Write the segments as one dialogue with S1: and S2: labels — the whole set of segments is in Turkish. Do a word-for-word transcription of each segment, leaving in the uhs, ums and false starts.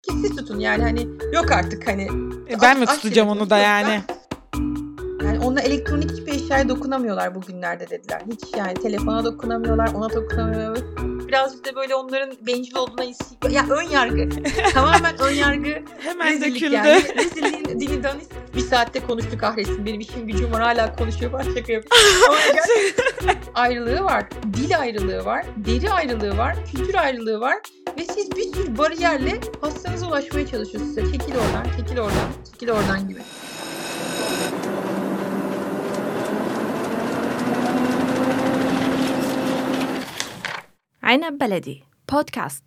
S1: ki siz tutun yani hani yok artık hani.
S2: E ben mi tutacağım onu da yani?
S1: Yani onunla elektronik hiçbir eşyaya dokunamıyorlar bugünlerde dediler. Hiç yani telefona dokunamıyorlar, ona dokunamıyorlar. Birazcık da böyle onların bencil olduğuna hissediyor. Ya ön yargı. Tamamen ön yargı.
S2: Hemen döküldü.
S1: Yani. Rezilliğin dili danis. Bir saatte konuştu kahretsin. Benim işim gücüm var hala konuşuyor. Ben şaka yapıyorum. Ama gerçekten ayrılığı var. Dil ayrılığı var. Deri ayrılığı var. Kültür ayrılığı var. Ve siz bir sürü bariyerle hastanıza ulaşmaya çalışıyorsunuz. Çekil oradan, çekil oradan, çekil oradan gibi.
S3: Aynab Beledi Podcast.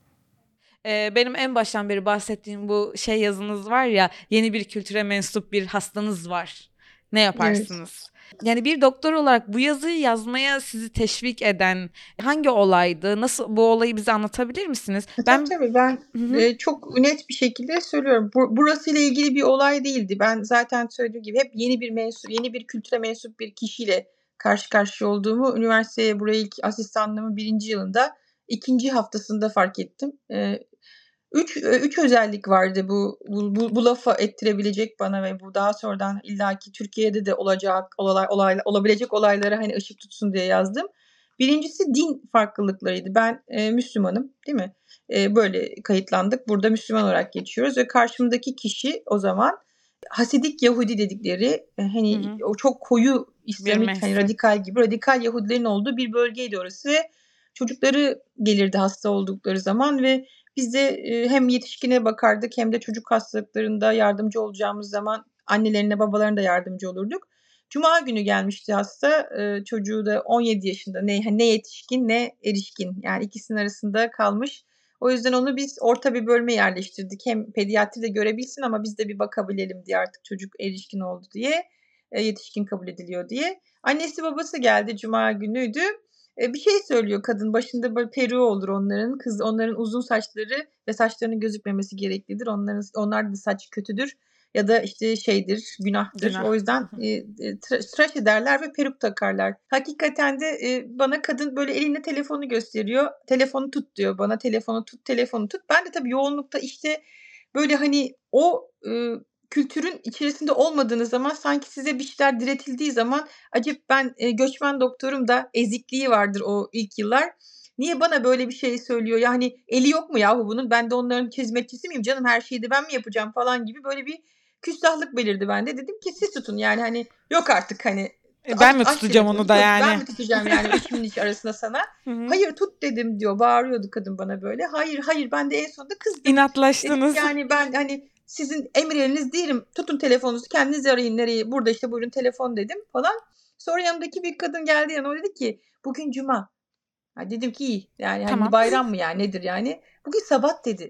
S2: Ee, benim en baştan beri bahsettiğim bu şey yazınız var ya, yeni bir kültüre mensup bir hastanız var. Ne yaparsınız? Evet. Yani bir doktor olarak bu yazıyı yazmaya sizi teşvik eden hangi olaydı? Nasıl, bu olayı bize anlatabilir misiniz?
S1: Ben tabii, tabii ben e, çok net bir şekilde söylüyorum. Bu, burasıyla ilgili bir olay değildi. Ben zaten söylediğim gibi hep yeni bir mensup, yeni bir kültüre mensup bir kişiyle karşı karşıya olduğumu üniversiteye buraya ilk asistanlığımın birinci yılında ikinci haftasında fark ettim. E, üç, üç özellik vardı bu, bu, bu, bu lafa ettirebilecek bana ve bu daha sonradan illaki Türkiye'de de olacak olay, olay, olabilecek olaylara hani ışık tutsun diye yazdım. Birincisi din farklılıklarıydı. Ben e, Müslümanım, değil mi? E, böyle kayıtlandık. Burada Müslüman olarak geçiyoruz ve karşımdaki kişi o zaman Hasidik Yahudi dedikleri e, hani hı hı. o çok koyu İslamik hani radikal gibi radikal Yahudilerin olduğu bir bölgeydi orası ve çocukları gelirdi hasta oldukları zaman ve biz de e, hem yetişkine bakardık hem de çocuk hastalıklarında yardımcı olacağımız zaman annelerine babalarına da yardımcı olurduk. Cuma günü gelmişti hasta. Ee, çocuğu da on yedi yaşında. Ne, ne yetişkin ne erişkin. Yani ikisinin arasında kalmış. O yüzden onu biz orta bir bölme yerleştirdik. Hem pediatri de görebilsin ama biz de bir bakabilelim diye artık çocuk erişkin oldu diye. E, yetişkin kabul ediliyor diye. Annesi babası geldi. Cuma günüydü. E, bir şey söylüyor kadın. Başında böyle peruğu olur onların. Kız onların uzun saçları ve saçlarının gözükmemesi gereklidir. Onların onlar da saç kötüdür. Ya da işte şeydir, günahtır. Günah. O yüzden e, tıraş ederler ve peruk takarlar. Hakikaten de e, bana kadın böyle elinde telefonu gösteriyor. Telefonu tut diyor bana. Telefonu tut, telefonu tut. Ben de tabii yoğunlukta işte böyle hani o e, kültürün içerisinde olmadığınız zaman sanki size bir şeyler diretildiği zaman acaba ben e, göçmen doktorum da ezikliği vardır o ilk yıllar. Niye bana böyle bir şey söylüyor? Yani eli yok mu yahu bunun? Ben de onların hizmetçisi miyim canım? Her şeyi de ben mi yapacağım falan gibi böyle bir küstahlık belirdi bende. Dedim ki siz tutun yani hani yok artık hani.
S2: E ben mi tutacağım onu da yani?
S1: Ben mi tutacağım yani eşimin iç arasında sana? Hayır tut dedim diyor. Bağırıyordu kadın bana böyle. Hayır hayır ben de en sonunda kızdım.
S2: İnatlaştınız.
S1: Dedim yani ben hani sizin emirleriniz değilim. Tutun telefonunuzu kendiniz arayın nereye. Burada işte buyurun telefon dedim falan. Sonra yanımdaki bir kadın geldi yanıma dedi ki bugün cuma. Ha, dedim ki iyi yani tamam. Hani bayram mı yani nedir yani? Bugün sabat dedi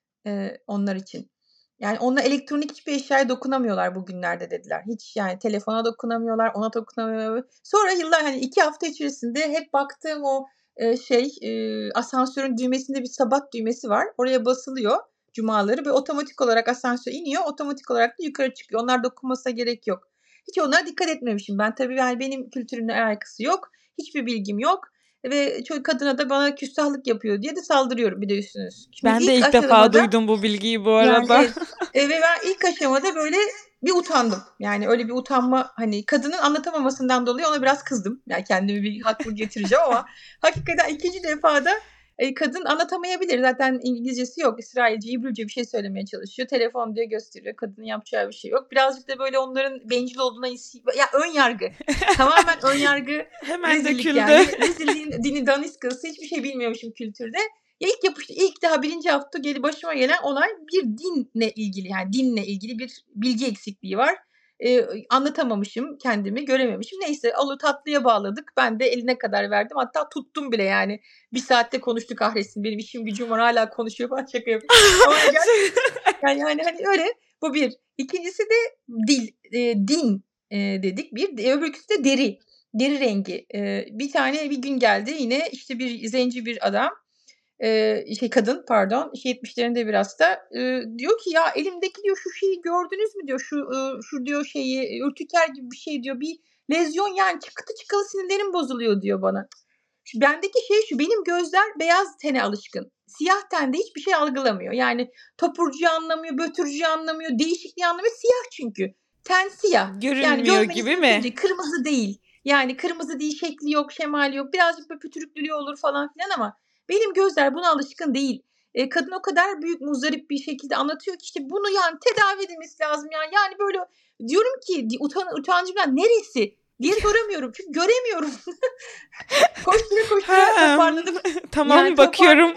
S1: e, onlar için. Yani onunla elektronik hiçbir eşyaya dokunamıyorlar bugünlerde dediler. Hiç yani telefona dokunamıyorlar, ona dokunamıyorlar. Sonra yıllar hani iki hafta içerisinde hep baktığım o e, şey e, asansörün düğmesinde bir sabat düğmesi var. Oraya basılıyor cumaları ve otomatik olarak asansör iniyor. Otomatik olarak da yukarı çıkıyor. Onlar dokunmasına gerek yok. Hiç onlara dikkat etmemişim. Ben tabii yani benim kültürümle alakası yok. Hiçbir bilgim yok. Ve çocuk kadına da bana küstahlık yapıyor diye de saldırıyorum bir de üstünüz.
S2: Şimdi ben ilk de ilk defa duydum bu bilgiyi bu arada.
S1: Yani evet, ve ben ilk aşamada böyle bir utandım. Yani öyle bir utanma hani kadının anlatamamasından dolayı ona biraz kızdım. Yani kendimi bir haklı getireceğim ama hakikaten ikinci defada e, kadın anlatamayabilir. Zaten İngilizcesi yok. İsrailce, İbrüce bir şey söylemeye çalışıyor. Telefon diye gösteriyor. Kadının yapacağı bir şey yok. Birazcık da böyle onların bencil olduğuna hissediyor. Ya ön yargı. Tamamen ön yargı.
S2: Hemen döküldü.
S1: Yani. Rezilliğin dini daniskası hiçbir şey bilmiyormuşum kültürde. Ya ilk yapıştı ilk daha birinci hafta geli başıma gelen olay bir dinle ilgili yani dinle ilgili bir bilgi eksikliği var. Ee, anlatamamışım kendimi görememişim. Neyse alı tatlıya bağladık. Ben de eline kadar verdim. Hatta tuttum bile yani. Bir saatte konuştuk kahretsin. Benim işim gücüm var hala konuşuyor falan şaka yapıyorum. Ama yani yani hani öyle bu bir. İkincisi de dil e, din e, dedik bir. Öbürküsü de deri. Deri rengi. E, bir tane bir gün geldi yine işte bir zenci bir adam. Ee, şey kadın pardon işte yetmişlerinde biraz da e, diyor ki ya elimdeki diyor şu şeyi gördünüz mü diyor şu e, şu diyor şeyi ürtiker gibi bir şey diyor bir lezyon yani çıktı çıkalı sinirlerim bozuluyor diyor bana. Şimdi bendeki şey şu, benim gözler beyaz tene alışkın. Siyah tende hiçbir şey algılamıyor. Yani topurcuyu anlamıyor, bötürcüyü anlamıyor, değişikliği anlamıyor. Siyah çünkü. Ten siyah. Yani
S2: Görünmüyor
S1: görmeniz
S2: gibi
S1: mümkün
S2: mi?
S1: değil. Kırmızı değil. Yani kırmızı değil, şekli yok, şemali yok. Birazcık böyle pütürüklülüğü olur falan filan ama benim gözler buna alışkın değil. Eee, kadın o kadar büyük muzdarip bir şekilde anlatıyor ki işte bunu yani tedavi edilmesi lazım yani. Yani böyle diyorum ki di utan utancımdan neresi diye soramıyorum çünkü göremiyorum. Koştura koştura
S2: Hımm.
S1: toparlanıp yani
S2: Tamam,
S1: topar
S2: bakıyorum.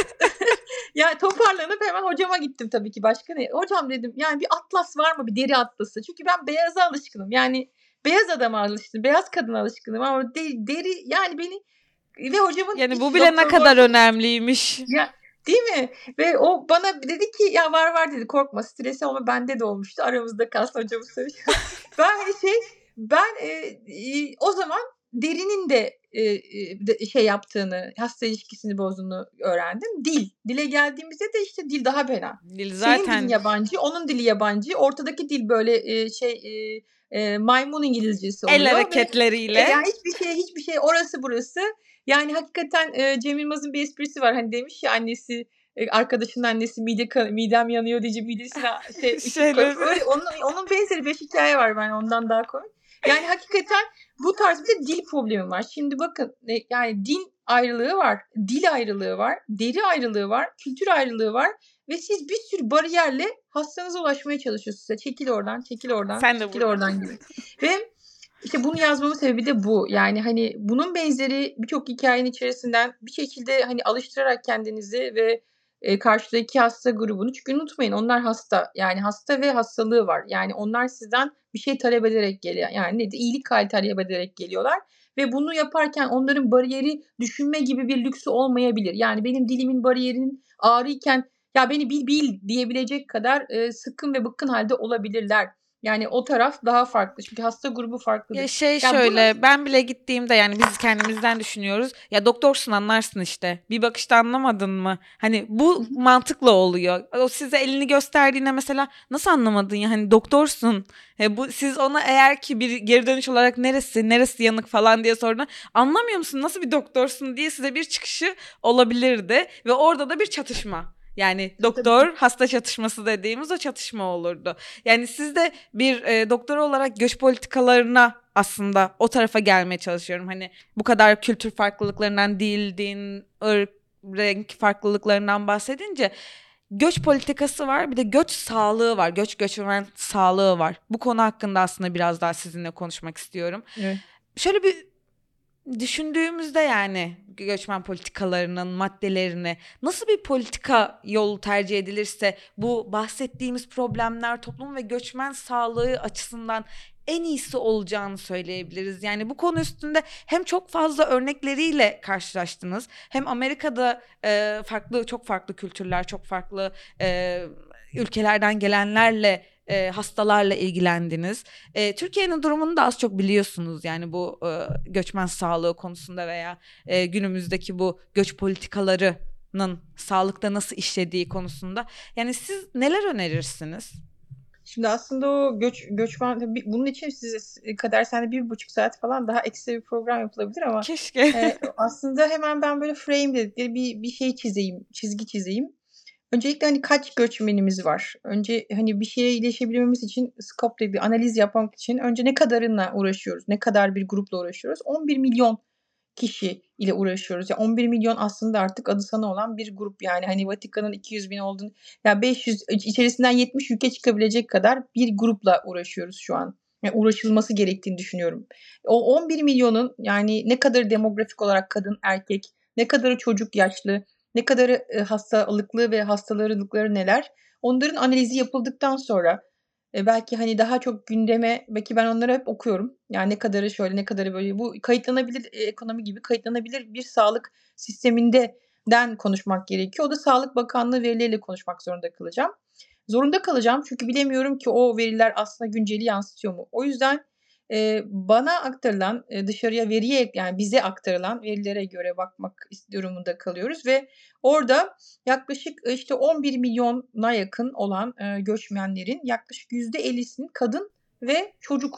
S1: ya toparlanıp hemen hocama gittim tabii ki başka ne? Hocam dedim yani bir atlas var mı? Bir deri atlası. Çünkü ben beyaza alışkınım. Yani beyaz adama alıştım. Beyaz kadına alışkınım ama de deri yani beni ve hocamın
S2: Yani bu
S1: hiç
S2: bile ne kadar
S1: doktorluğu
S2: önemliymiş.
S1: ya değil mi? Ve o bana dedi ki ya var var dedi korkma stresi olma bende de olmuştu. Aramızda kalsın hocamız söylüyor. Ben hani şey ben eee, iii, o zaman derinin de eee, eee, de şey yaptığını, hasta ilişkisini bozduğunu öğrendim. Dil. Dile geldiğimizde de işte dil daha fena.
S2: Dil
S1: Senin dilin
S2: zaten
S1: yabancı, onun dili yabancı. Ortadaki dil böyle eee, şey eee, eee, maymun İngilizcesi
S2: el
S1: oluyor ve e,
S2: hareketleriyle.
S1: yani hiçbir şey hiçbir şey orası burası. Yani hakikaten eee, Cem Yılmaz'ın bir esprisi var. Hani demiş ya annesi eee, arkadaşının annesi mide ka midem yanıyor deyince midesine şey ışık koymuş.
S2: Şeyleri
S1: Öyle onun onun benzeri beş hikaye var ben ondan daha komik. Yani hakikaten bu tarz bir de dil problemi var. Şimdi bakın e, yani din ayrılığı var, dil ayrılığı var, deri ayrılığı var, kültür ayrılığı var ve siz bir sürü bariyerle hastanıza ulaşmaya çalışıyorsunuz. Çekil oradan, çekil oradan,
S2: sen de
S1: çekil
S2: buradan.
S1: oradan gibi. Ve işte bunu yazmamın sebebi de bu. Yani, hani, bunun benzeri birçok hikâyenin içerisinden bir şekilde, hani, alıştırarak kendinizi ve, eee, karşıdaki hasta grubunu çünkü unutmayın onlar hasta. Yani hasta ve hastalığı var. Yani onlar sizden bir şey talep ederek geliyor. Yani nedir? İyilik hâli talep ederek geliyorlar ve bunu yaparken onların bariyeri düşünme gibi bir lüksü olmayabilir. Yani benim dilimin bariyerinin ağrıyken "Ya, beni bil, bil." diyebilecek kadar, eee, sıkkın ve bıkkın hâlde olabilirler. Yani o taraf daha farklı. Çünkü hasta grubu
S2: Ya,
S1: farklıdır.
S2: şey
S1: Ya bunun
S2: şöyle, ben bile gittiğimde, yani, biz kendimizden düşünüyoruz. Ya, doktorsun anlarsın işte. Bir bakışta anlamadın mı? Hani,
S1: Hı
S2: bu
S1: hı.
S2: mantıkla oluyor. O size elini gösterdiğinde mesela nasıl anlamadın ya? Hani, doktorsun. E, bu siz ona eğer ki bir geri dönüş olarak neresi, neresi yanık falan diye sorduğunda anlamıyor musun, nasıl bir doktorsun diye size bir çıkışı olabilirdi ve orada da bir çatışma. Yani
S1: Tabii, tabii.
S2: doktor hasta çatışması dediğimiz o çatışma olurdu. Yani siz de bir e, doktor olarak göç politikalarına aslında o tarafa gelmeye çalışıyorum. Hani bu kadar kültür farklılıklarından, dil, din, ırk, renk farklılıklarından bahsedince göç politikası var, bir de göç sağlığı var. Göç göçmen sağlığı var. Bu konu hakkında aslında biraz daha sizinle konuşmak istiyorum.
S1: Evet.
S2: Şöyle bir düşündüğümüzde yani göçmen politikalarının maddelerini nasıl bir politika yolu tercih edilirse bu bahsettiğimiz problemler toplum ve göçmen sağlığı açısından en iyisi olacağını söyleyebiliriz. Yani bu konu üstünde hem çok fazla örnekleriyle karşılaştınız hem Amerika'da e, farklı çok farklı kültürler, çok farklı e, ülkelerden gelenlerle e, hastalarla ilgilendiniz. E, Türkiye'nin durumunu da az çok biliyorsunuz yani bu e, göçmen sağlığı konusunda veya e, günümüzdeki bu göç politikalarının sağlıkta nasıl işlediği konusunda. Yani siz neler önerirsiniz?
S1: Şimdi aslında o göç göçmen tabii bunun için size Kader Sen'de bir buçuk saat falan daha ekstra bir program yapılabilir ama,
S2: Keşke.
S1: eee, aslında hemen ben böyle frame dedikleri bir bir şey çizeyim, çizgi çizeyim. Öncelikle, hani, kaç göçmenimiz var? Önce, hani, bir şeye iyileşebilmemiz için scope diye bir analiz yapmak için önce ne kadarına uğraşıyoruz? Ne kadar bir grupla uğraşıyoruz? on bir milyon kişi ile uğraşıyoruz. Ya, on bir milyon aslında artık adı sanı olan bir grup. Yani, hani, Vatikan'ın iki yüz bin olduğunu ya beş yüz iç içerisinden yetmiş ülke çıkabilecek kadar bir grupla uğraşıyoruz şu an. Ya, uğraşılması gerektiğini düşünüyorum. O on bir milyonun yani ne kadarı demografik olarak kadın, erkek, ne kadarı çocuk, yaşlı, ne kadarı, eee, hastalıklı ve hastalıkları neler? Onların analizi yapıldıktan sonra, eee, belki, hani, daha çok gündeme belki ben onları hep okuyorum. Yani ne kadarı şöyle, ne kadarı böyle. Bu kayıtlanabilir, eee, ekonomi gibi kayıtlanabilir bir sağlık sisteminde den konuşmak gerekiyor. O da Sağlık Bakanlığı verileriyle konuşmak zorunda kalacağım. Zorunda kalacağım çünkü bilemiyorum ki o veriler aslında günceli yansıtıyor mu? O yüzden, eee, bana aktarılan, eee, dışarıya veriye yani bize aktarılan verilere göre bakmak is durumunda kalıyoruz ve orada yaklaşık, eee, işte on bir milyona yakın olan, eee, göçmenlerin yaklaşık yüzde ellisinin kadın ve çocuk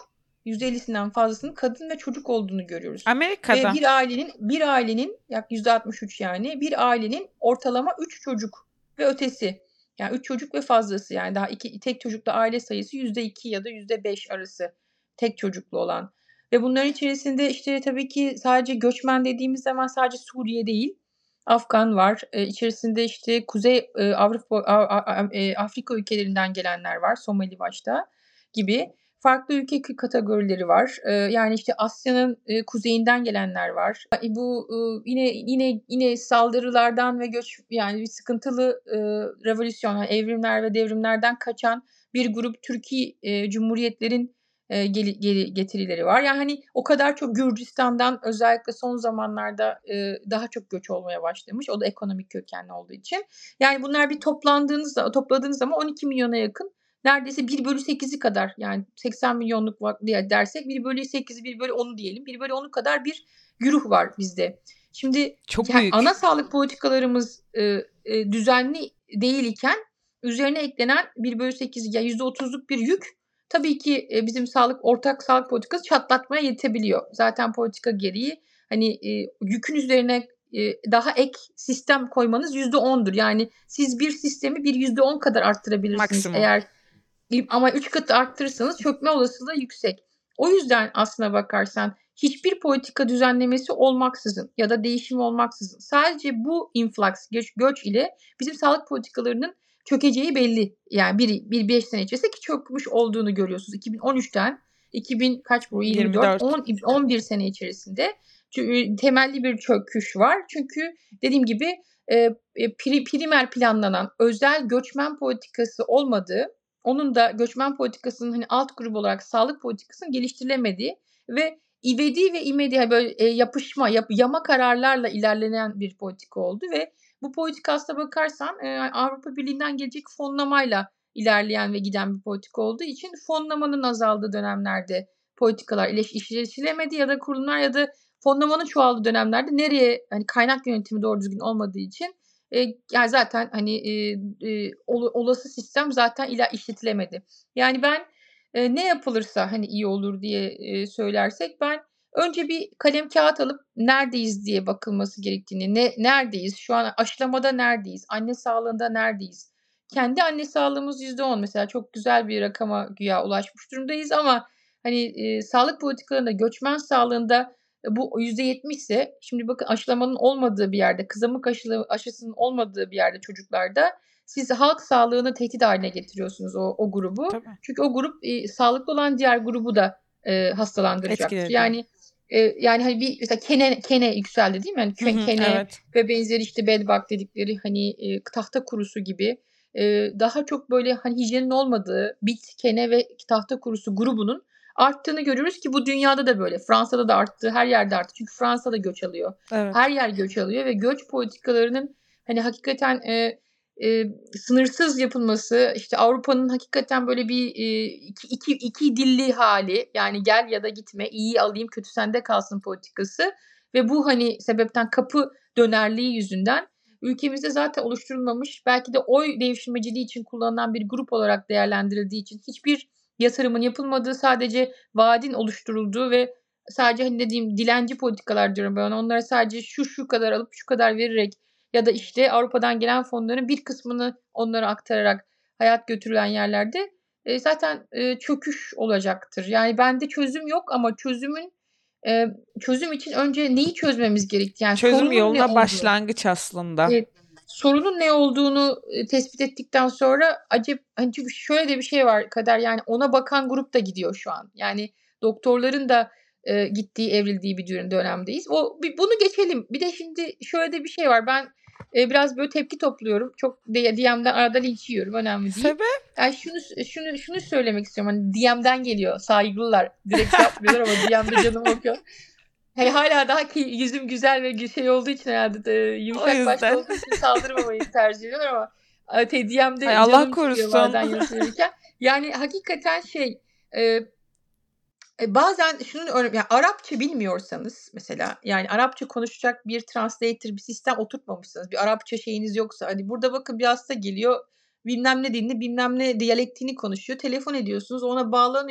S1: yüzde ellisinden fazlasının kadın ve çocuk olduğunu görüyoruz. Ve
S2: Amerika'da.
S1: bir ailenin bir ailenin yak yüzde altmış üç yani bir ailenin ortalama üç çocuk ve ötesi. Yani üç çocuk ve fazlası yani daha iki tek çocuklu aile sayısı yüzde iki ya da yüzde beş arası tek çocuklu olan. Ve bunların içerisinde işte tabii ki sadece göçmen dediğimiz zaman sadece Suriye değil, Afgan var. Eee, içerisinde işte Kuzey eee, Avrupa A A a eee, Afrika ülkelerinden gelenler var, Somali başta gibi. Farklı ülke kü kategorileri var. Eee, yani işte Asya'nın eee, kuzeyinden gelenler var. E, bu ııı, yine yine yine saldırılardan ve göç yani bir sıkıntılı ııı, revolüsyon, yani evrimler ve devrimlerden kaçan bir grup Türki eee, Cumhuriyetlerin eee, geli geri getirileri var. Yani hani o kadar çok Gürcistan'dan özellikle son zamanlarda eee, daha çok göç olmaya başlamış. O da ekonomik kökenli olduğu için. Yani bunlar bir toplandığınızda topladığınız zaman on iki milyona yakın neredeyse bir bölü sekizi kadar yani seksen milyonluk va diye dersek bir bölü sekizi bir bölü onu diyelim. bir bölü onu kadar bir güruh var bizde. Şimdi
S2: Çok
S1: ya ana
S2: büyük.
S1: sağlık politikalarımız, ııı, eee, düzenli değil iken üzerine eklenen bir bölü sekiz ya yüzde otuzluk bir yük tabii ki, eee, bizim sağlık ortak sağlık politikası çatlatmaya yetebiliyor. Zaten politika gereği hani, eee, yükün üzerine, eee, daha ek sistem koymanız yüzde ondur. Yani siz bir sistemi bir yüzde on kadar arttırabilirsiniz
S2: Maksimum.
S1: eğer İ ama üç katı arttırırsanız çökme olasılığı yüksek. O yüzden aslına bakarsan hiçbir politika düzenlemesi olmaksızın ya da değişim olmaksızın sadece bu influx, göç göç ile bizim sağlık politikalarının çökeceği belli. Yani bir bir beş sene içerisinde ki çökmüş olduğunu görüyorsunuz. iki bin on üçten iki bin kaç bu yirmi
S2: yirmi
S1: dört
S2: dört.
S1: on on bir sene içerisinde çü temelli bir çöküş var. Çünkü dediğim gibi, eee, eee, pri primer planlanan özel göçmen politikası olmadığı, onun da göçmen politikasının hani alt grubu olarak sağlık politikasının geliştirilemediği ve ivedi ve imedi hani böyle, eee, yapışma, yap yama kararlarla ilerlenen bir politika oldu ve bu politika aslına bakarsan, eee, Avrupa Birliği'nden gelecek fonlamayla ilerleyen ve giden bir politika olduğu için fonlamanın azaldığı dönemlerde politikalar ileş işleşilemedi ya da kurumlar ya da fonlamanın çoğaldığı dönemlerde nereye hani kaynak yönetimi doğru düzgün olmadığı için, eee, yani zaten hani, eee, eee, ola olası sistem zaten ila işletilemedi. Yani ben, eee, ne yapılırsa hani iyi olur diye, eee, söylersek ben önce bir kalem kâğıt alıp neredeyiz diye bakılması gerektiğini, ne neredeyiz, şu an aşılamada neredeyiz, anne sağlığında neredeyiz? Kendi anne sağlığımız yüzde on mesela çok güzel bir rakama güya ulaşmış durumdayız ama hani, eee, sağlık politikalarında göçmen sağlığında e, bu yüzde yetmişse şimdi bakın aşılamanın olmadığı bir yerde, kızamık aşılı aşısının olmadığı bir yerde çocuklarda siz halk sağlığını tehdit hâline getiriyorsunuz o o grubu.
S2: Tabii.
S1: Çünkü o grup, iii, sağlıklı olan diğer grubu da, eee, hastalandıracaktır.
S2: Etkiledi.
S1: Yani, eee, yani hani bir mesela kene kene yükseldi değil mi? Hani
S2: Hı
S1: kö
S2: hı,
S1: kene
S2: evet.
S1: ve benzeri işte bedbug dedikleri hani, eee, tahta kurusu gibi, eee, daha çok böyle hani hijyenin olmadığı bit, kene ve tahta kurusu grubunun arttığını görüyoruz ki bu dünyada da böyle. Fransa'da da arttı, her yerde arttı. Çünkü Fransa da göç alıyor.
S2: Evet.
S1: Her yer göç alıyor ve göç politikalarının hani hakikaten, eee, eee, sınırsız yapılması, işte Avrupa'nın hakikaten böyle bir, eee, iki iki iki dilli hâli, yani gel ya da gitme, iyiyi alayım, kötü sende kalsın politikası ve bu hani sebepten kapı dönerliği yüzünden ülkemizde zaten oluşturulmamış, belki de oy devşirmeciliği için kullanılan bir grup olarak değerlendirildiği için hiçbir yatırımın yapılmadığı, sadece vaadin oluşturulduğu ve sadece hani ne diyeyim dilenci politikalar diyorum ben ona. Onlara sadece şu şu kadar alıp şu kadar vererek ya da işte Avrupa'dan gelen fonların bir kısmını onlara aktararak hayat götürülen yerlerde, eee, zaten, eee, çöküş olacaktır. Yani bende çözüm yok ama çözümün, eee, çözüm için önce neyi çözmemiz gerektiği, yani
S2: Çözüm
S1: sorunun ne
S2: yoluna
S1: olduğu.
S2: başlangıç aslında.
S1: Evet, sorunun ne olduğunu, eee, tespit ettikten sonra acep hani çünkü şöyle de bir şey var Kader, yani ona bakan grup da gidiyor şu an. Yani doktorların da, eee, gittiği, evrildiği bir dürüm dönemdeyiz. O bi bunu geçelim. Bir de şimdi şöyle de bir şey var. Ben, eee, biraz böyle tepki topluyorum. Çok D D M'den arada linç yiyorum, önemli değil.
S2: Sebep?
S1: Yani şunu s şunu şunu söylemek istiyorum. Hani D M'den geliyor, saygılılar. Direkt şey yapmıyorlar ama D M'de canım okuyor. Hani hâlâ daha ki yüzüm güzel ve gü şey olduğu için herhâlde de
S2: O
S1: yumuşak başlı
S2: yüzden.
S1: olduğu için saldırmamayı tercih ediyorlar ama a te D
S2: Ay,
S1: M'de
S2: Allah
S1: canım çıkıyor
S2: korusun.
S1: bazen yazı verirken. Yani hakikaten şey, eee, e, bazen şunun örne ya Arapça bilmiyorsanız mesela, yani Arapça konuşacak bir translator, bir sistem oturtmamışsanız, bir Arapça şeyiniz yoksa, hani burada bakın bir hasta geliyor, bilmem ne dilini, bilmem ne diyalektini konuşuyor, telefon ediyorsunuz, ona bağlanıyor.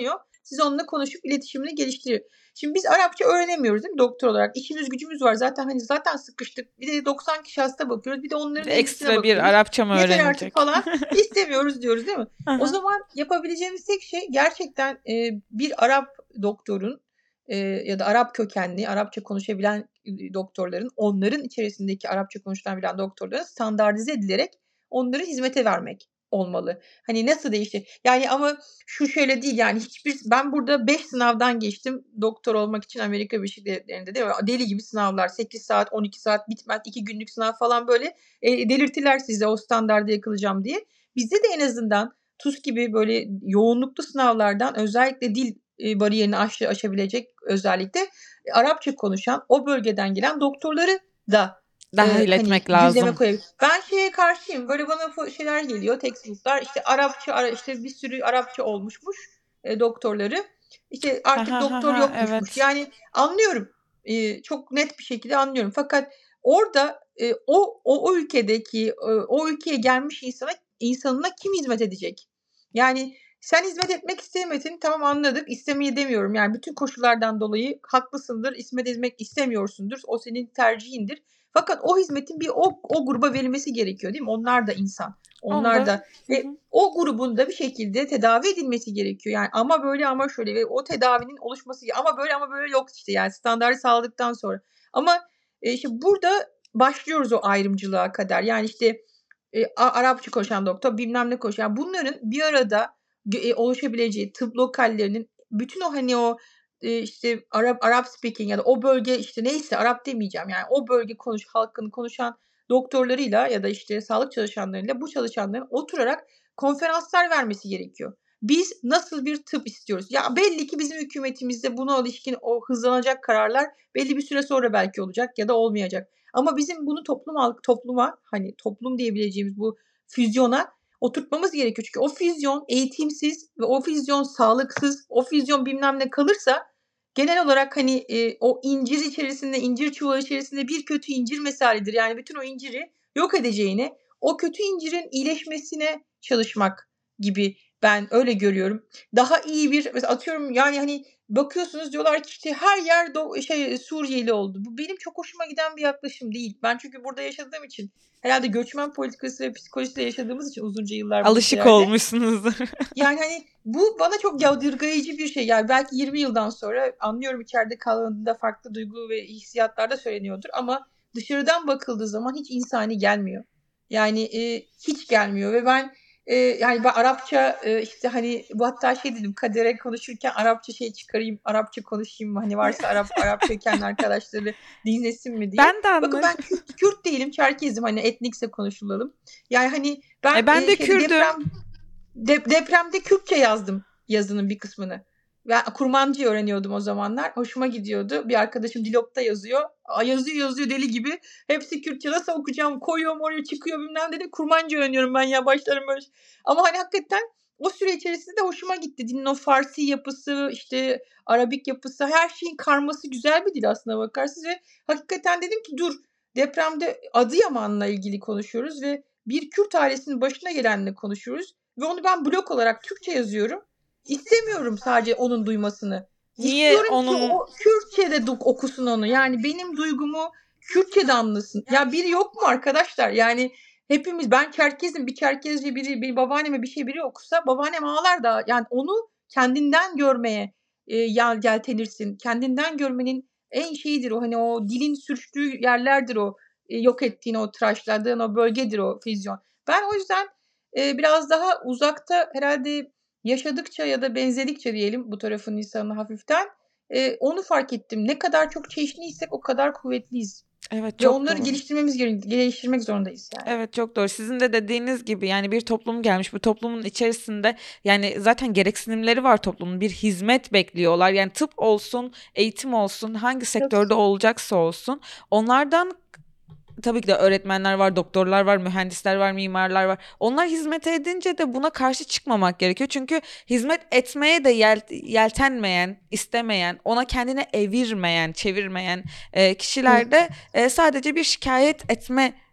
S1: Siz onunla konuşup iletişimini geliştiriyor. Şimdi biz Arapça öğrenemiyoruz değil mi doktor olarak? İşimiz gücümüz var zaten hani zaten sıkıştık. Bir de doksan kişi hasta bakıyoruz. Bir de onların
S2: Bir de
S1: ilgisine
S2: ekstra bir
S1: bakıyoruz.
S2: Arapça mı
S1: Yeter artık
S2: öğrenilecek?
S1: falan istemiyoruz diyoruz değil mi? O
S2: Aha.
S1: zaman yapabileceğimiz tek şey gerçekten e, bir Arap doktorun e, ya da Arap kökenli, Arapça konuşabilen e, doktorların, onların içerisindeki Arapça konuşabilen doktorların standartize edilerek onları hizmete vermek olmalı. Hani nasıl değişti? Yani ama şu şöyle değil yani hiçbir ben burada beş sınavdan geçtim doktor olmak için Amerika Birleşik Devletleri'nde değil mi? Deli gibi sınavlar. sekiz saat, on iki saat bitmez. iki günlük sınav falan böyle e, delirtirler size o standarda yakılacağım diye. Bizde de en azından TUS gibi böyle yoğunluklu sınavlardan özellikle dil e, bariyerini aş, aşabilecek özellikle e, Arapça konuşan o bölgeden gelen doktorları da
S2: Dahil
S1: e, hani
S2: etmek
S1: gündeme
S2: lazım.
S1: koyabilir. Ben şeye karşıyım. Böyle bana fo- şeyler geliyor, textbooklar. İşte Arapça, ara, işte bir sürü Arapça olmuşmuş e, doktorları. İşte
S2: Ha
S1: artık
S2: ha ha
S1: doktor
S2: ha
S1: yokmuşmuş.
S2: evet.
S1: Yani anlıyorum. E, çok net bir şekilde anlıyorum. Fakat orada e, o, o o ülkedeki e, o ülkeye gelmiş insana insanına kim hizmet edecek? Yani sen hizmet etmek istemedin. Tamam anladık. İstemeyi demiyorum. Yani bütün koşullardan dolayı haklısındır. Hizmet etmek istemiyorsundur. O senin tercihindir. Fakat o hizmetin bir o, o gruba verilmesi gerekiyor değil mi? Onlar da insan. Onlar
S2: Onda
S1: da ve o grubun da bir şekilde tedavi edilmesi gerekiyor. Yani ama böyle ama şöyle ve o tedavinin oluşması ama böyle ama böyle yok işte yani standartı sağladıktan sonra. Ama e, işte burada başlıyoruz o ayrımcılığa kadar. Yani işte e, Arapça konuşan doktor bilmem ne konuşan. Yani bunların bir arada e, oluşabileceği tıp lokallerinin bütün o hani o e, işte Arap Arap speaking ya da o bölge işte neyse Arap demeyeceğim yani o bölge konuş halkını konuşan doktorlarıyla ya da işte sağlık çalışanlarıyla bu çalışanların oturarak konferanslar vermesi gerekiyor. Biz nasıl bir tıp istiyoruz? Ya belli ki bizim hükümetimizde buna ilişkin o hızlanacak kararlar belli bir süre sonra belki olacak ya da olmayacak. Ama bizim bunu toplum topluma hani toplum diyebileceğimiz bu füzyona oturtmamız gerekiyor. Çünkü o füzyon eğitimsiz ve o füzyon sağlıksız, o füzyon bilmem ne kalırsa genel olarak hani e, o incir içerisinde, incir çuvalı içerisinde bir kötü incir misalidir. Yani bütün o inciri yok edeceğine, o kötü incirin iyileşmesine çalışmak gibi ben öyle görüyorum. Daha iyi bir mesela atıyorum yani hani bakıyorsunuz diyorlar ki işte her yer do- şey Suriyeli oldu. Bu benim çok hoşuma giden bir yaklaşım değil. Ben çünkü burada yaşadığım için herhalde göçmen politikası ve psikolojisiyle yaşadığımız için uzunca yıllar bu
S2: alışık
S1: ülkelerde.
S2: olmuşsunuzdur.
S1: Yani hani bu bana çok yadırgayıcı bir şey. Yani belki yirmi yıldan sonra anlıyorum içeride kaldığında farklı duygu ve hissiyatlar da söyleniyordur ama dışarıdan bakıldığı zaman hiç insani gelmiyor. Yani e, hiç gelmiyor ve ben e, yani ben Arapça e, işte hani bu hatta şey dedim kadere konuşurken Arapça şey çıkarayım, Arapça konuşayım mı? Hani varsa Arap Arap kökenli arkadaşları dinlesin mi diye.
S2: Ben de
S1: Bakın
S2: anlarım.
S1: ben Kürt, Kürt değilim, Çerkezim hani etnikse konuşulalım. Yani hani ben
S2: E ben
S1: e,
S2: de
S1: şeyde
S2: Kürdüm.
S1: deprem de- depremde Kürtçe yazdım yazının bir kısmını. Ben Kurmancı öğreniyordum o zamanlar. Hoşuma gidiyordu. Bir arkadaşım Dilop'ta yazıyor. Aa, yazıyor yazıyor deli gibi. Hepsi Kürtçe nasıl okuyacağım? Koyuyorum oraya çıkıyor bilmem dedi. Kurmancı öğreniyorum ben ya başlarım böyle. Ama hani hakikaten o süre içerisinde de hoşuma gitti. Dilin o Farsi yapısı, işte Arabik yapısı, her şeyin karması güzel bir dil aslına bakarsınız ve hakikaten dedim ki dur depremde Adıyaman'la ilgili konuşuyoruz ve bir Kürt ailesinin başına gelenle konuşuyoruz. Ve onu ben blok olarak Türkçe yazıyorum. İstemiyorum sadece onun duymasını.
S2: Niye
S1: İstiyorum ki
S2: onun
S1: o Kürtçe'de du- okusun onu. Yani benim duygumu Kürtçe'de anlasın. Ya biri yok mu arkadaşlar? Yani hepimiz ben Çerkezim bir Çerkezce biri bir babaanneme bir şey biri okusa babaannem ağlar da yani onu kendinden görmeye e, yel yeltenirsin. Kendinden görmenin en şeyidir o hani o dilin sürçtüğü yerlerdir o e, yok ettiğin o tıraşladığın o bölgedir o füzyon. Ben o yüzden Eee, biraz daha uzakta herhâlde yaşadıkça ya da benzedikçe diyelim bu tarafın insanı hafiften, eee, onu fark ettim. Ne kadar çok çeşitliysek o kadar kuvvetliyiz
S2: evet
S1: ve
S2: çok
S1: onları
S2: doğru.
S1: geliştirmemiz gere geliştirmek zorundayız yani.
S2: Evet çok doğru. Sizin de dediğiniz gibi yani bir toplum gelmiş. Bu toplumun içerisinde yani zaten gereksinimleri var toplumun. Bir hizmet bekliyorlar. Yani tıp olsun, eğitim olsun, hangi sektörde olacaksa olsun. Onlardan tabii ki de öğretmenler var, doktorlar var, mühendisler var, mimarlar var. Onlar hizmet edince de buna karşı çıkmamak gerekiyor. Çünkü hizmet etmeye de yel, yeltenmeyen, istemeyen, ona kendine evirmeyen, çevirmeyen e, kişiler de e, sadece bir şikayet etme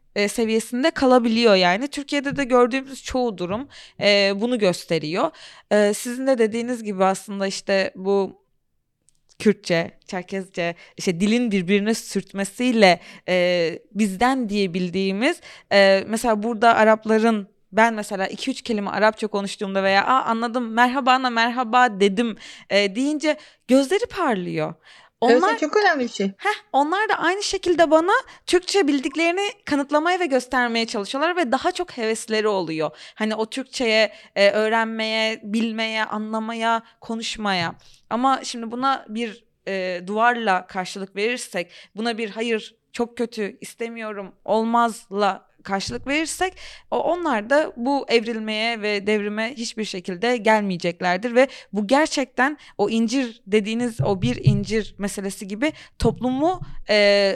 S2: e, seviyesinde kalabiliyor yani. Türkiye'de de gördüğümüz çoğu durum e, bunu gösteriyor. E, sizin de dediğiniz gibi aslında işte bu Kürtçe, Çerkezce, işte dilin birbirine sürtmesiyle e, bizden diyebildiğimiz, e, mesela burada Arapların, ben mesela iki üç kelime Arapça konuştuğumda veya Aa, anladım merhaba ana merhaba dedim e, deyince gözleri parlıyor.
S1: Evet,
S2: Onlar
S1: evet, çok önemli bir şey.
S2: Heh, onlar da aynı şekilde bana Türkçe bildiklerini kanıtlamaya ve göstermeye çalışıyorlar ve daha çok hevesleri oluyor. Hani o Türkçe'ye e, öğrenmeye, bilmeye, anlamaya, konuşmaya. Ama şimdi buna bir e, duvarla karşılık verirsek, buna bir hayır çok kötü, istemiyorum, olmazla karşılık verirsek, o onlar da bu evrilmeye ve devrime hiçbir şekilde gelmeyeceklerdir ve bu gerçekten o incir dediğiniz o bir incir meselesi gibi toplumu e,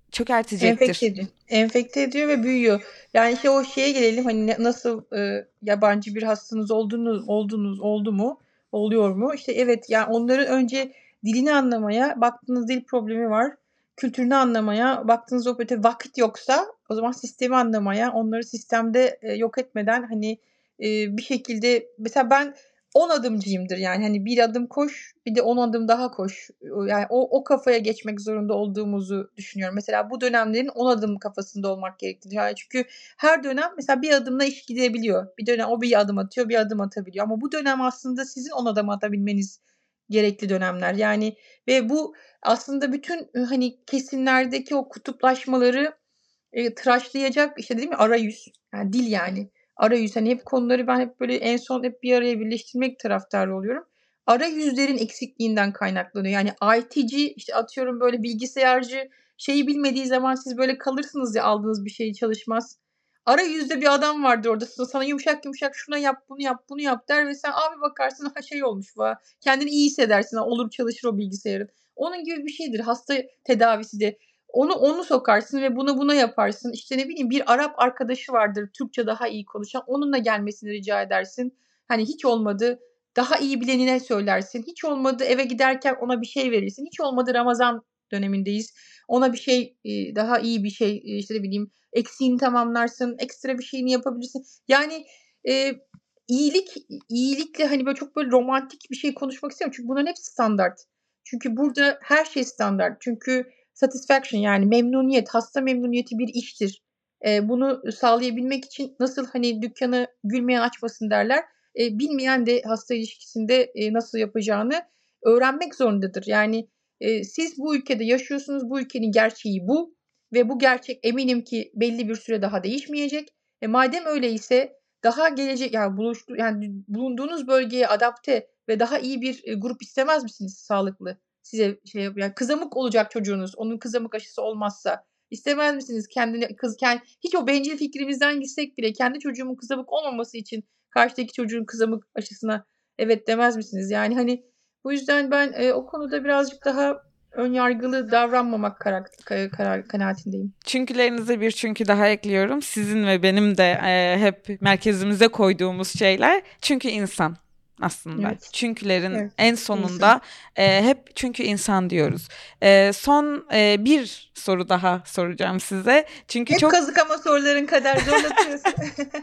S1: Enfekte
S2: çökertecektir.
S1: ediyor. Enfekte ediyor ve büyüyor. Yani işte o şeye gelelim, hani ne- nasıl e, yabancı bir hastanız olduğunuz oldunuz oldu mu? Oluyor mu? İşte evet, yani onların önce dilini anlamaya, baktığınız dil problemi var. Kültürünü anlamaya, baktığınız o böyle vakit yoksa o zaman sistemi anlamaya, onları sistemde e, yok etmeden hani e, bir şekilde, mesela ben on adımcıyımdır, yani hani bir adım koş, bir de on adım daha koş. Yani o, o kafaya geçmek zorunda olduğumuzu düşünüyorum. Mesela bu dönemlerin on adım kafasında olmak gerektiğini. Yani çünkü her dönem mesela bir adımla iş gidebiliyor. Bir dönem o bir adım atıyor, bir adım atabiliyor. Ama bu dönem aslında sizin on adım atabilmeniz gerekli dönemler. Yani ve bu aslında bütün hani kesimlerdeki o kutuplaşmaları Eee, tıraşlayacak, işte, değil mi, arayüz, yani dil yani. Arayüz, hani, hep konuları ben hep böyle en son hep bir araya birleştirmek taraftarı oluyorum. Arayüzlerin eksikliğinden kaynaklanıyor. Yani I T'ci, işte, atıyorum, böyle bilgisayarcı şeyi bilmediği zaman siz böyle kalırsınız ya, aldığınız bir şey çalışmaz. Arayüzde bir adam vardır orada, sa sana yumuşak yumuşak şuna yap, bunu yap, bunu yap der ve sen, a, bir bakarsın, ha, şey olmuş va kendini iyi hissedersin. Ha, olur çalışır o bilgisayarın. Onun gibi bir şeydir hasta tedavisi de. Onu onu sokarsın ve bunu buna yaparsın. İşte, ne bileyim, bir Arap arkadaşı vardır Türkçe daha iyi konuşan, onunla gelmesini rica edersin. Hani, hiç olmadı daha iyi bilenine söylersin. Hiç olmadı eve giderken ona bir şey verirsin. Hiç olmadı Ramazan dönemindeyiz. Ona bir şey, iii, daha iyi bir şey, iii, işte, ne bileyim, eksiğini tamamlarsın, ekstra bir şeyini yapabilirsin. Yani, eee, iyilik iyilikle, hani, böyle, çok böyle romantik bir şey konuşmak istemiyorum çünkü bunların hepsi standart. Çünkü burada her şey standart. Çünkü satisfaction, yani memnuniyet, hasta memnuniyeti bir iştir. Eee, bunu sağlayabilmek için nasıl, hani, dükkanı gülmeyen açmasın derler. Eee, bilmeyen de hasta ilişkisinde, eee, nasıl yapacağını öğrenmek zorundadır. Yani, eee, siz bu ülkede yaşıyorsunuz, bu ülkenin gerçeği bu ve bu gerçek eminim ki belli bir süre daha değişmeyecek. E, madem öyleyse daha gelecek, yani buluştu yani bulunduğunuz bölgeye adapte ve daha iyi bir, eee, grup istemez misiniz sağlıklı? Size şey yap yani kızamık olacak çocuğunuz, onun kızamık aşısı olmazsa. İstemez misiniz kendini kız ken hiç o bencil fikrimizden gitsek bile kendi çocuğumun kızamık olmaması için karşıdaki çocuğun kızamık aşısına evet demez misiniz? Yani, hani, bu yüzden ben, eee, o konuda birazcık daha ön yargılı davranmamak karak ka karar kanaatindeyim.
S2: Çünkülerinize bir çünkü daha ekliyorum. Sizin ve benim de e, hep merkezimize koyduğumuz şeyler. Çünkü insan aslında.
S1: Evet,
S2: Çünkülerin
S1: evet.
S2: en
S1: İnsan.
S2: sonunda e, hep çünkü insan diyoruz. E, son e, bir soru daha soracağım size. Çünkü
S1: Hep
S2: çok
S1: kazık ama soruların kadar zorlatıyorsun.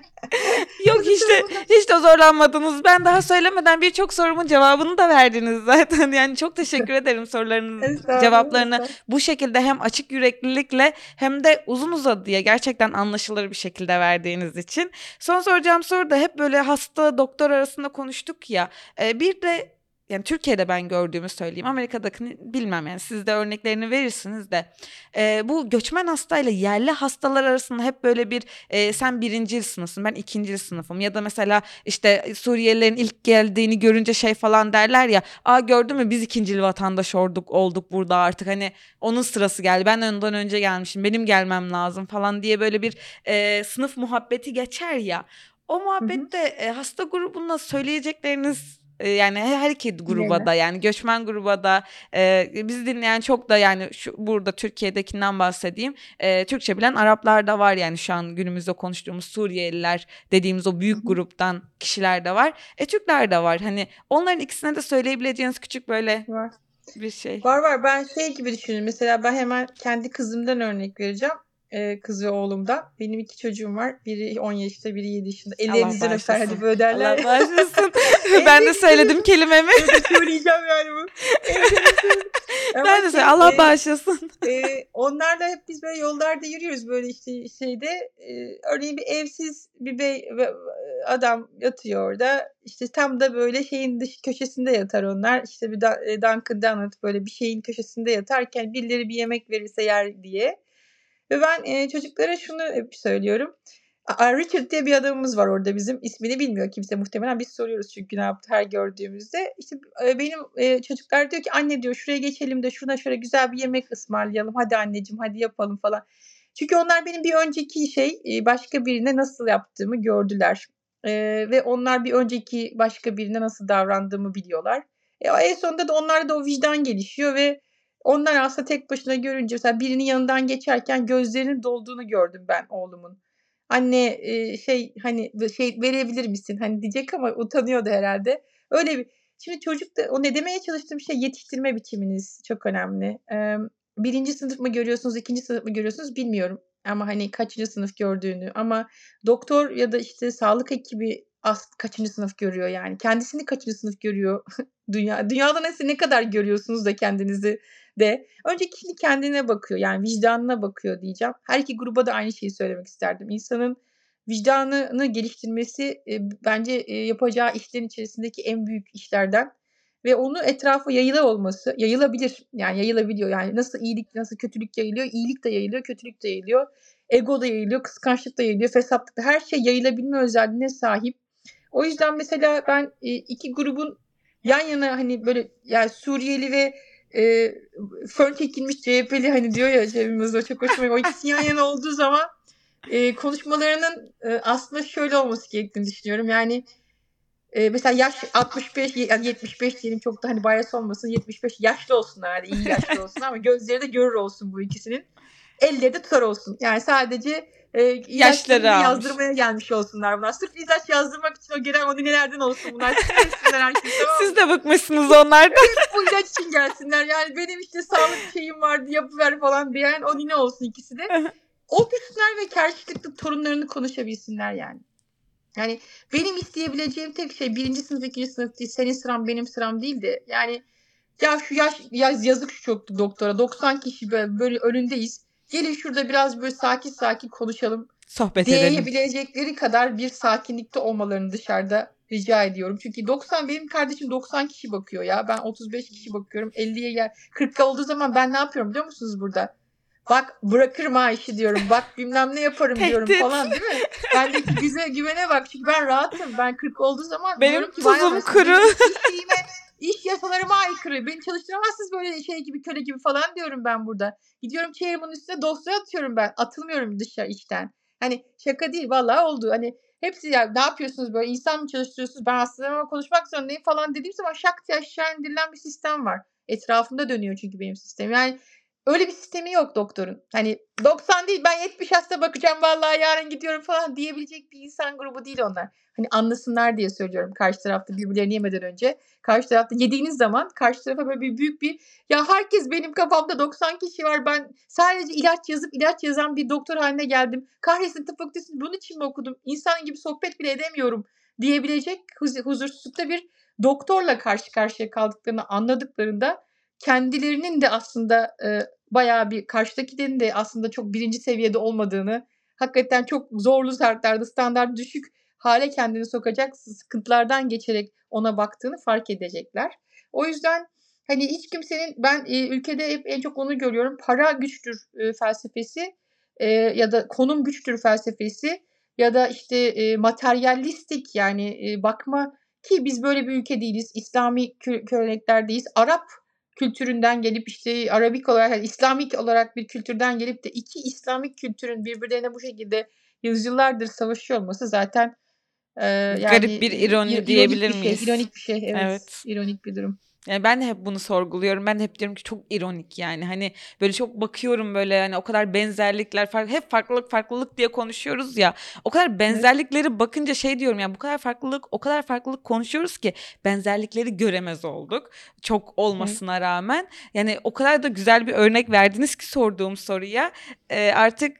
S2: Yok
S1: Kazık
S2: işte
S1: sorma.
S2: hiç de zorlanmadınız. Ben daha söylemeden birçok sorumun cevabını da verdiniz zaten. Yani çok teşekkür ederim sorularınız,
S1: Estağfurullah,
S2: cevaplarını
S1: estağfurullah.
S2: bu şekilde hem açık yüreklilikle hem de uzun uzadıya gerçekten anlaşılır bir şekilde verdiğiniz için. Son soracağım soru da hep böyle hasta doktor arasında konuştuk ya. E, bir de yani Türkiye'de ben gördüğümü söyleyeyim. Amerika'dakini bilmem yani siz de örneklerini verirsiniz de. E, bu göçmen hastayla yerli hastalar arasında hep böyle bir e, sen birinci sınıfsın ben ikinci sınıfım ya da mesela işte Suriyelilerin ilk geldiğini görünce şey falan derler ya, aa gördün mü biz ikincil vatandaş olduk olduk burada artık hani onun sırası geldi ben ondan önce gelmişim benim gelmem lazım falan diye böyle bir e, sınıf muhabbeti geçer ya, o
S1: Hı hı.
S2: muhabbette e, hasta grubuna söyleyecekleriniz e, yani her iki gruba
S1: Neler?
S2: da yani göçmen gruba da e, bizi dinleyen çok da yani şu burada Türkiye'dekinden bahsedeyim, e, Türkçe bilen Araplar da var yani şu an günümüzde konuştuğumuz Suriyeliler dediğimiz o
S1: Hı
S2: büyük
S1: hı.
S2: gruptan kişiler de var. E Türkler de var. Hani onların ikisine de söyleyebileceğiniz küçük böyle
S1: Var.
S2: bir şey.
S1: Var, var. Ben şey gibi düşünüyorum, mesela ben hemen kendi kızımdan örnek vereceğim. eee, kız ve oğlumdan. Benim iki çocuğum var. Biri on yaşında, biri yedi yaşında.
S2: Allah
S1: Ellerinizden öper hadi
S2: bağışlasın.
S1: böyle derler
S2: Allah
S1: ya.
S2: bağışlasın. Ben de söyledim kelimemi.
S1: Evet söyleyeceğim yani bu. Ama
S2: Ben de
S1: şey,
S2: söyle Allah
S1: e,
S2: bağışlasın.
S1: e, onlarla hep biz böyle yollarda yürüyoruz böyle işte şeyde. E, örneğin bir evsiz bir bey ve- adam yatıyor orada. İşte tam da böyle şeyin dış köşesinde yatar onlar. İşte bir da, e, Dunkin' Donut böyle bir şeyin köşesinde yatarken birileri bir yemek verirse yer diye. Ve ben e, çocuklara şunu hep söylüyorum. A- Richard diye bir adamımız var orada bizim. İsmini bilmiyor kimse muhtemelen. Biz soruyoruz çünkü ne yaptı her gördüğümüzde. İşte e, benim e, çocuklar diyor ki anne diyor şuraya geçelim de şuna şöyle güzel bir yemek ısmarlayalım. Hadi anneciğim hadi yapalım falan. Çünkü onlar benim bir önceki şey e, başka birine nasıl yaptığımı gördüler. E, ve onlar bir önceki başka birine nasıl davrandığımı biliyorlar. E, en sonunda da onlarda da o vicdan gelişiyor ve onlar aslında tek başına görünce mesela birinin yanından geçerken gözlerinin dolduğunu gördüm ben oğlumun. Anne e, şey hani şey verebilir misin? Hani diyecek ama utanıyordu herhalde. Öyle bir. Şimdi çocuk da o ne demeye çalıştığım şey yetiştirme biçiminiz çok önemli. Ee, birinci sınıf mı görüyorsunuz, ikinci sınıf mı görüyorsunuz bilmiyorum. Ama hani kaçıncı sınıf gördüğünü ama doktor ya da işte sağlık ekibi as kaçıncı sınıf görüyor yani. Kendisini kaçıncı sınıf görüyor dünya. Dünyada nasıl ne kadar görüyorsunuz da kendinizi de. Önce kişi kendine bakıyor yani vicdanına bakıyor diyeceğim. Her iki gruba da aynı şeyi söylemek isterdim. İnsanın vicdanını geliştirmesi e, bence e, yapacağı işlerin içerisindeki en büyük işlerden ve onu etrafa yayıla olması, yayılabilir yani yayılabiliyor yani nasıl iyilik nasıl kötülük yayılıyor, iyilik de yayılıyor, kötülük de yayılıyor, ego da yayılıyor, kıskançlık da yayılıyor, fesatlık da her şey yayılabilme özelliğine sahip. O yüzden mesela ben e, iki grubun yan yana hani böyle yani Suriyeli ve e, fön çekilmiş C H P'li hani diyor ya Cem Yılmaz o çok hoşuma gidiyor. O ikisi yan yana olduğu zaman e, konuşmalarının e, aslında şöyle olması gerektiğini düşünüyorum. Yani e, mesela yaş altmış beş yani yetmiş beş diyelim çok da hani bias olmasın yetmiş beş yaşlı olsunlar yani iyi yaşlı olsun ama gözleri de görür olsun bu ikisinin. Elleri de tutar olsun. Yani sadece e, ilaçlarını
S2: Yaşları almış.
S1: yazdırmaya gelmiş olsunlar bunlar. Sırf ilaç yazdırmak için o gelen o nelerden olsun bunlar. Siktirsinler herkes tamam mı?
S2: Siz de bıkmışsınız onlardan.
S1: Hep bu ilaç için gelsinler. Yani benim işte sağlık şeyim vardı yapıver falan diyen o nine olsun ikisi de. Otursunlar ve karşılıklı torunlarını konuşabilsinler yani. Yani benim isteyebileceğim tek şey birinci sınıf, ikinci sınıf değil. Senin sıram benim sıram değil de. Yani ya şu yaş, yaz, yazık şu çok doktora. doksan kişi böyle, böyle önündeyiz. Gelin şurada biraz böyle sakin sakin konuşalım.
S2: Sohbet edelim.
S1: Diyebilecekleri kadar bir sakinlikte olmalarını dışarıda rica ediyorum. Çünkü doksan benim kardeşim doksan kişi bakıyor ya. Ben otuz beş kişi bakıyorum. elliye gel. kırkta olduğu zaman ben ne yapıyorum biliyor musunuz burada? Bak bırakırım ha işi diyorum. Bak bilmem ne yaparım diyorum
S2: Tehdit.
S1: falan değil mi? Bendeki güze güvene bak. Çünkü ben rahatım. Ben kırk olduğu zaman
S2: Benim
S1: diyorum ki
S2: tuzum
S1: anasını,
S2: kuru.
S1: benim iş şeyime, iş yasalarıma aykırı. Beni çalıştıramazsınız böyle şey gibi köle gibi falan diyorum ben burada. Gidiyorum chairman'ın üstüne dosya atıyorum ben. Atılmıyorum dışarı işten. Hani şaka değil vallahi oldu. Hani hepsi ya ne yapıyorsunuz böyle insan mı çalıştırıyorsunuz? Ben hastalarıma konuşmak zorundayım falan dediğim zaman şak diye aşağı indirilen bir sistem var. Etrafımda dönüyor çünkü benim sistem. Yani öyle bir sistemi yok doktorun. Hani doksan değil ben yetmiş hasta bakacağım vallahi yarın gidiyorum falan diyebilecek bir insan grubu değil onlar. Hani anlasınlar diye söylüyorum karşı tarafta birbirlerini yemeden önce. Karşı tarafta yediğiniz zaman karşı tarafa böyle bir büyük bir ya herkes benim kafamda doksan kişi var ben sadece ilaç yazıp ilaç yazan bir doktor haline geldim. Kahretsin tıp fakültesini bunun için mi okudum? İnsan gibi sohbet bile edemiyorum diyebilecek huz- huzursuzlukta bir doktorla karşı karşıya kaldıklarını anladıklarında kendilerinin de aslında e, bayağı bir karşıdakilerin de aslında çok birinci seviyede olmadığını, hakikaten çok zorlu şartlarda standart düşük hale kendini sokacak sıkıntılardan geçerek ona baktığını fark edecekler. O yüzden hani hiç kimsenin ben e, ülkede hep en çok onu görüyorum. Para güçtür e, felsefesi e, ya da konum güçtür felsefesi ya da işte e, materyallistik yani e, bakma ki biz böyle bir ülke değiliz. İslami kö- köleneklerdeyiz. Arap kültüründen gelip işte Arabik olarak yani İslamik olarak bir kültürden gelip de iki İslamik kültürün birbirlerine bu şekilde yüzyıllardır savaşıyor olması zaten e, yani
S2: Garip bir
S1: e,
S2: ironi
S1: ironik
S2: diyebilir
S1: bir şey,
S2: miyiz?
S1: ironik bir şey evet,
S2: Evet.
S1: ironik bir durum.
S2: Yani ben de hep bunu sorguluyorum. Ben de hep diyorum ki çok ironik yani. Hani böyle çok bakıyorum böyle hani o kadar benzerlikler farklı hep farklılık farklılık diye konuşuyoruz ya. O kadar benzerlikleri bakınca şey diyorum ya bu kadar farklılık o kadar farklılık konuşuyoruz ki benzerlikleri göremez olduk. Çok olmasına rağmen. Yani o kadar da güzel bir örnek verdiniz ki sorduğum soruya. Ee, artık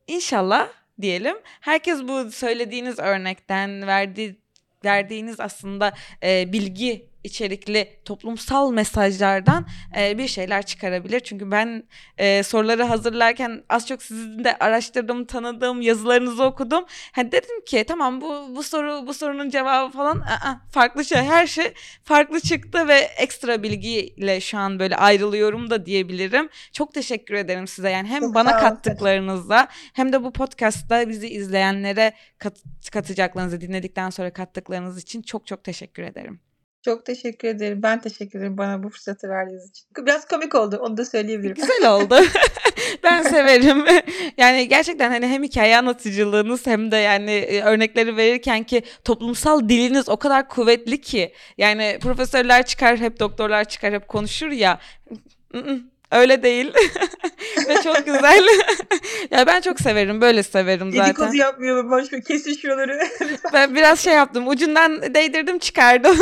S2: İnşallah diyelim. Herkes bu söylediğiniz örnekten, verdiği, verdiğiniz aslında e, bilgi içerikli toplumsal mesajlardan e, bir şeyler çıkarabilir. Çünkü ben e, soruları hazırlarken az çok sizin de araştırdım, tanıdığım yazılarınızı okudum. Ha, dedim ki tamam bu bu soru bu sorunun cevabı falan aa, farklı şey. Her şey farklı çıktı ve ekstra bilgiyle şu an böyle ayrılıyorum da diyebilirim. Çok teşekkür ederim size. Yani hem
S1: Çok
S2: bana
S1: sağ olun.
S2: kattıklarınızla hem de bu podcast'ta bizi izleyenlere kat, katacaklarınızı dinledikten sonra kattıklarınız için çok çok teşekkür ederim.
S1: Çok teşekkür ederim. Ben teşekkür ederim bana bu fırsatı verdiğiniz için. Biraz komik oldu. Onu da söyleyebilirim.
S2: Güzel oldu. Ben severim. Yani gerçekten hani hem hikaye anlatıcılığınız hem de yani örnekleri verirken ki toplumsal diliniz o kadar kuvvetli ki. Yani profesörler çıkar, hep doktorlar çıkar, hep konuşur ya. Öyle değil. Ve çok güzel. Ya ben çok severim. Böyle severim zaten.
S1: Dedikodu yapmayalım. Boş ver. Kesin şuraları.
S2: Ben biraz şey yaptım. Ucundan değdirdim, çıkardım.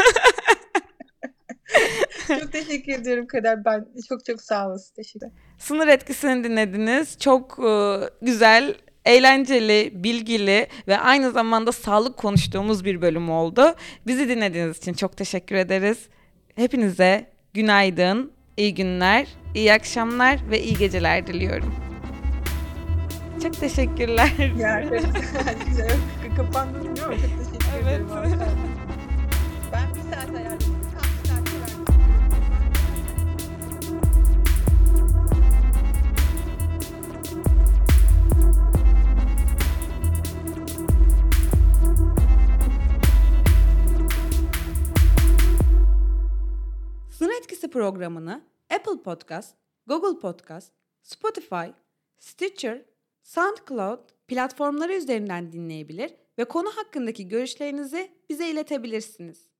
S1: Çok teşekkür ediyorum Kader. Ben çok çok sağ olasın. Teşekkür ederim.
S2: Sınır etkisini dinlediniz. Çok e, güzel, eğlenceli, bilgili ve aynı zamanda sağlık konuştuğumuz bir bölüm oldu. Bizi dinlediğiniz için çok teşekkür ederiz. Hepinize günaydın, iyi günler, iyi akşamlar ve iyi geceler diliyorum. Çok teşekkürler.
S1: Ya, güzel. Kapandı bilmiyorum ama çok teşekkür
S2: Evet.
S1: ederim. Ben bir saat ayarladım. Kaç saat verdim?
S2: Sınır Etkisi programını Apple Podcast, Google Podcast, Spotify, Stitcher, SoundCloud platformları üzerinden dinleyebilir ve konu hakkındaki görüşlerinizi bize iletebilirsiniz.